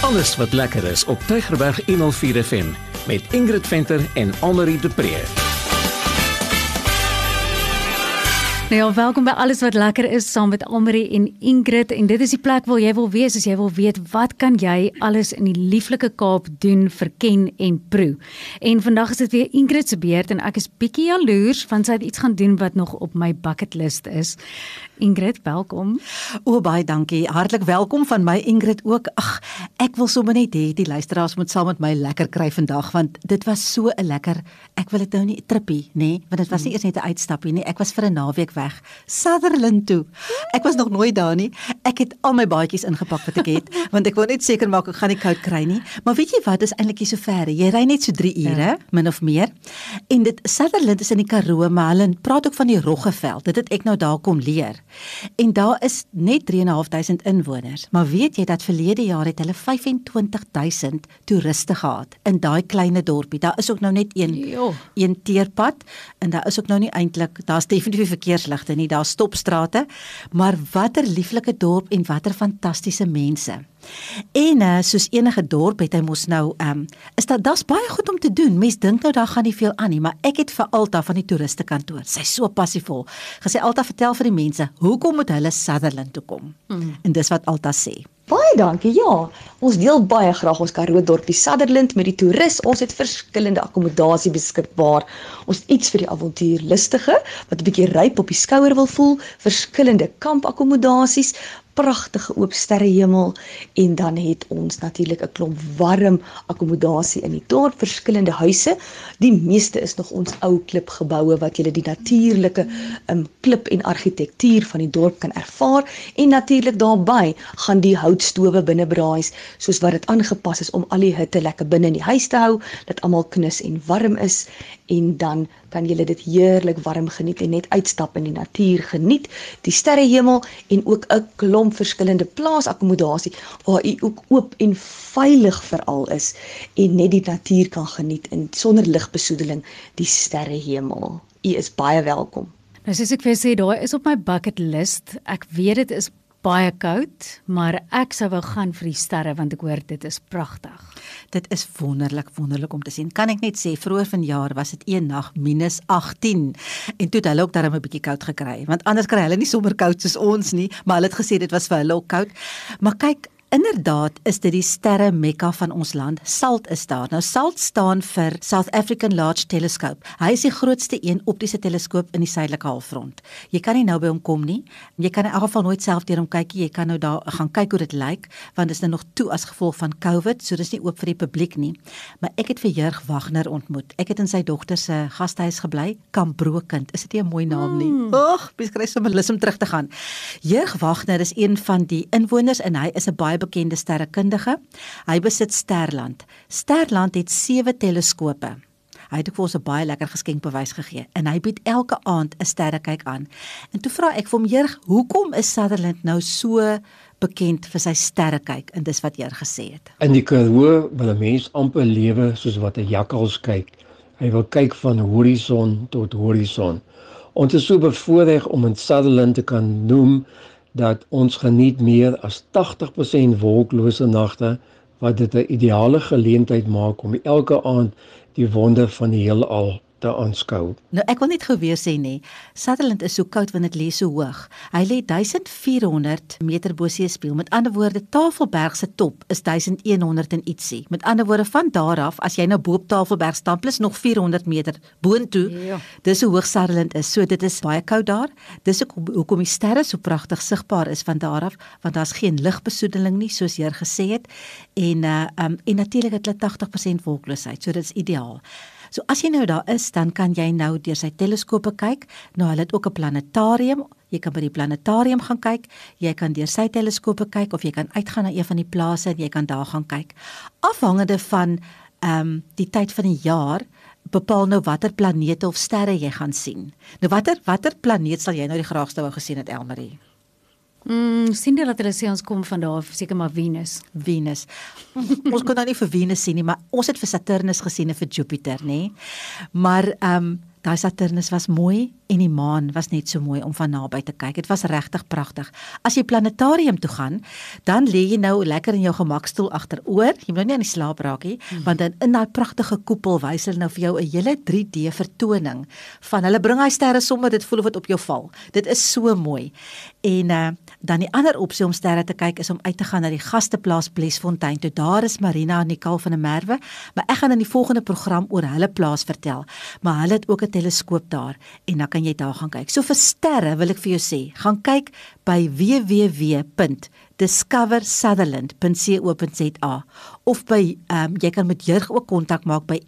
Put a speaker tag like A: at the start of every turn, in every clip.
A: Alles wat lekker is op Tygerberg 104 FM met Ingrid Venter en Annelie de Pre.
B: Nou ja, welkom by Alles wat lekker is saam met Annelie en Ingrid, en dit is die plek waar jy wil wees as jy wil weet wat kan jy alles in die lieflike Kaap doen, verken en proe. En vandag is dit weer Ingrid se beurt en ek is bietjie jaloers want sy het iets gaan doen wat nog op my bucketlist is. Ingrid, welkom.
C: Baie dankie. Hartlik welkom van my Ingrid ook. Ag, ek wil sommer net hê die luisteraars moet saam met my lekker kry vandag, want dit was so 'n lekker, ek wil dit nou nie trippie, nê, want dit was nie eers net 'n uitstappie nie. Ek was vir 'n naweek weg Sutherland toe. Ek was nog nooit daar nie. Ek het al my baadjies ingepak wat ek het, want ek wou net seker maak ek gaan nie koud kry nie. Maar weet jy wat, is eintlik nie so ver. Jy ry net so 3 ure, min of meer. En Sutherland is in die Karoo, maar hulle praat ook van die Roggeveld. Dit het ek nou daar kom leer. En daar is net 3.500 inwoners. Maar weet jy dat verlede jaar het hulle 25.000 toeriste gehad in daai kleine dorpie. Daar is ook nou net een teerpad en daar is ook nou nie eintlik, daar's definitief verkeersligte nie, daar's stopstrate, maar watter lieflike dorp en watter fantastiese mense. En soos enige dorp het hy mos nou, daar's baie goed om te doen. Mens dink nou daar gaan nie veel aan nie, maar ek het vir Alta van die toeristekantoor, sy is so passievol, gesê Alta vertel vir die mense, hoekom moet hulle Sutherland toe kom? En dis wat Alta sê.
D: Baie dankie, ja. Ons deel baie graag ons Karoo dorpie Sutherland met die toerist. Ons het verskillende akkommodasie beskikbaar. Ons het iets vir die avontuurlustige, wat 'n bietjie ryp op die skouer wil voel, verskillende kampakkommodasies, pragtige oop sterrehemel, en dan het ons natuurlik 'n klomp warm akkommodasie in die dorp, verskillende huise. Die meeste is nog ons ou klipgeboue wat julle die natuurlike klip en argitektuur van die dorp kan ervaar, en natuurlik daarbey gaan die houtstowe binnebraais, soos wat dit aangepas is om al die hitte lekker binne in die huis te hou, dat almal knus en warm is, en dan kan julle dit heerlik warm geniet en net uitstap in die natuur geniet, die sterrehemel en ook 'n klomp verskillende plaasakkommodasie waar u ook oop en veilig veral is en net die natuur kan geniet en sonder ligbesoedeling die sterrehemel. U is baie welkom.
B: Nou soos ek vir sê, daar is op my bucket list. Ek weet dit is baie koud, maar ek sou wou gaan vir die sterre want ek hoor dit is pragtig.
C: Dit is wonderlik om te sien. Kan ek net sê, vroeër vanjaar was dit een nag -18 en toe het hulle ook daarom 'n bietjie koud gekry, want anders kry hulle nie sommer koud soos ons nie, maar hulle het gesê dit was vir hulle ook koud. Maar kyk, inderdaad is dit die sterre mekka van ons land. SALT is daar. Nou SALT staan vir South African Large Telescope. Hy is die grootste een optiese teleskoop in die suidelike halfrond. Jy kan nie nou by hom kom nie. Jy kan in elk geval nooit self deur hom kyk nie. Jy kan nou daar gaan kyk hoe dit lyk, want dit is nou nog toe as gevolg van COVID, so dis nie oop vir die publiek nie. Maar ek het vir Jurg Wagner ontmoet. Ek het in sy dogter se gastehuis gebly, Kambrokind. Is dit nie 'n mooi naam nie? Mens kry sommer lus om terug te gaan. Jurg Wagner is een van die inwoners en hy is 'n baie bekende sterrekundige. Hy besit Sterland. Sterland het 7 teleskope. Hy het ook vir ons 'n baie lekker geskenkbewys gegee en hy bied elke aand 'n sterrekyk aan. En toe vra ek vir hom, Jurg, hoekom is Sutherland nou so bekend vir sy sterrekyk? En dis wat Jurg gesê het.
E: In die Karoo wil 'n mens amper lewe soos wat 'n jakkals kyk. Hy wil kyk van horison tot horison. Ons is so bevoorreg om in Sutherland te kan noem dat ons geniet meer as 80% wolklose nagte, wat dit 'n ideale geleentheid maak om elke aand die wonder van die heelal te aanskou.
C: Nou ek wil net gou weer sê nee, Sutherland is so koud want dit lê so hoog. Hy lê 1400 meter bo seespieël. Met ander woorde, Tafelberg se top is 1100 en ietsie. Met ander woorde, van daar af, as jy nou bo op Tafelberg staan, plus nog 400 meter boontoe, dis hoe hoog Sutherland is. So dit is baie koud daar. Dis ook hoekom die sterre so pragtig sigbaar is van daar af, want daar's geen ligbesoedeling nie, soos jy gesê het. En natuurlik het hulle 80% wolkloosheid, so dit is ideaal. So as jy nou daar is, dan kan jy nou deur sy teleskope kyk. Nou hulle het ook 'n planetarium. Jy kan by die planetarium gaan kyk. Jy kan deur sy teleskope kyk of jy kan uitgaan na een van die plase en jy kan daar gaan kyk. Afhangende van die tyd van die jaar bepaal nou watter planete of sterre jy gaan sien. Nou watter planeet sal jy nou die graagste wou gesien het, Elmarie?
B: Sien jy dat hulle sê ons kom van daar, seker maar Venus.
C: Ons kon nou nie vir Venus sien nie, maar ons het vir Saturnus gesien en vir Jupiter, nê? Maar daai Saturnus was mooi en die maan was net so mooi om van naby te kyk. Dit was regtig pragtig. As jy planetarium toe gaan, dan lê jy nou lekker in jou gemakstoel agteroor. Jy moet nou nie aan die slaap raak nie, want dan in daai pragtige koepel wys hulle nou vir jou 'n hele 3D vertoning van hulle bring hy sterre sommer dit voel of dit op jou val. Dit is so mooi. En dan die ander opsie om sterre te kyk is om uit te gaan na die gasteplaas Blesfontein. Toe daar is Marina en Nicole van der Merwe, maar ek gaan in die volgende program oor hulle plaas vertel. Maar hulle het ook 'n teleskoop daar en dan kan jy daar gaan kyk. So vir sterre wil ek vir jou sê, gaan kyk by www.discoversutherland.co.za of by jy kan met Jurg ook kontak maak by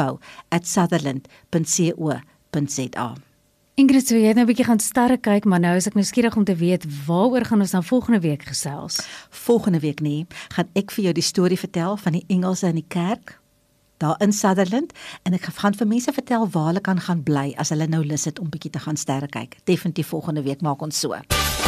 C: info@sutherland.co.za.
B: Ingrid, so jy het nou 'n bietjie gaan sterre kyk, maar nou is ek nuuskierig om te weet waaroor gaan ons dan volgende week gesels?
C: Volgende week gaan ek vir jou die storie vertel van die Engelse in die kerk daar in Sutherland en ek gaan vir mense vertel waar hulle kan gaan bly as hulle nou lus het om bietjie te gaan sterre kyk. Definitief volgende week maak ons so.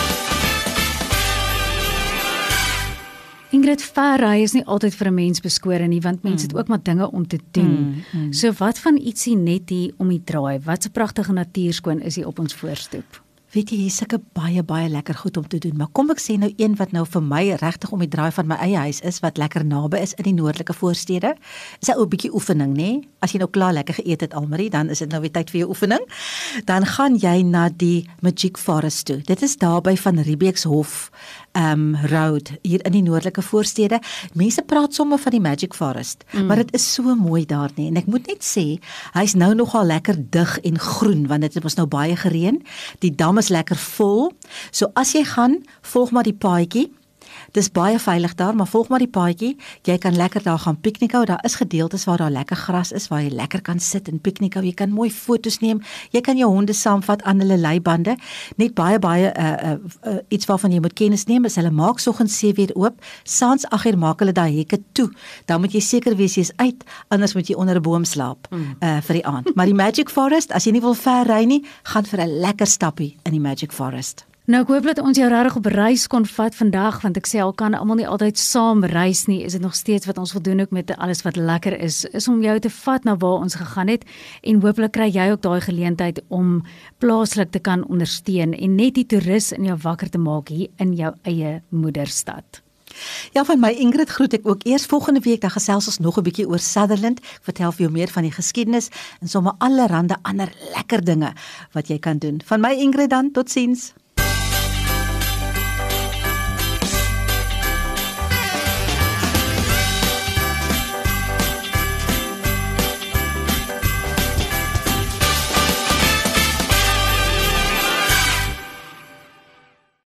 B: Ingrid, verry is nie altyd vir 'n mens beskore nie, want mense het ook maar dinge om te doen. So wat van ietsie net hier om die draai? Wat 'n pragtige natuurskoon is hier op ons voorstoep?
C: Weet jy, hier is sulke baie lekker goed om te doen, maar kom ek sê nou een wat nou vir my regtig om die draai van my eie huis is, wat lekker naby is in die noordelike voorstede, is 'n ou bietjie oefening, nê? As jy nou klaar lekker geëet het, Almarie, dan is dit nou weer tyd vir jou oefening. Dan gaan jy na die Magic Forest toe. Dit is daarby van Riebeekshof Road, hier in die noordelike voorstede. Mense praat sommer van die Magic Forest, maar dit is so mooi daar, nê? En ek moet net sê, hy's nou nogal lekker dig en groen, want dit het ons nou baie gereën. Die dam is lekker vol. So as jy gaan, volg maar die paadjie. Dis baie veilig daar, maar volg maar die paadjie. Jy kan lekker daar gaan piknik hou. Daar is gedeeltes waar daar lekker gras is, waar jy lekker kan sit en piknik hou. Jy kan mooi foto's neem. Jy kan jou honde saamvat aan hulle leibande. Net baie iets waarvan jy moet kennis neem is hulle maak soggens 7 uur oop. Saans 8 uur maak hulle daai hekke toe. Dan moet jy seker wees jy's uit, anders moet jy onder 'n boom slaap vir die aand. Maar die Magic Forest, as jy nie wil ver ry nie, gaan vir 'n lekker stappie in die Magic Forest.
B: Nou ek hoop dat ons jou regtig op reis kon vat vandag, want ek sê al kan almal nie altyd saam reis nie, is dit nog steeds wat ons wil doen ook met alles wat lekker is om jou te vat na waar ons gegaan het en hopelik kry jy ook daai geleentheid om plaaslik te kan ondersteun en net die toerist in jou wakker te maak hier in jou eie moederstad.
C: Ja, van my Ingrid groet ek ook eers volgende week, dan gesels ons nog 'n bietjie oor Sutherland. Ek vertel vir jou meer van die geskiedenis en sommer allerhande ander lekker dinge wat jy kan doen. Van my Ingrid dan, totsiens.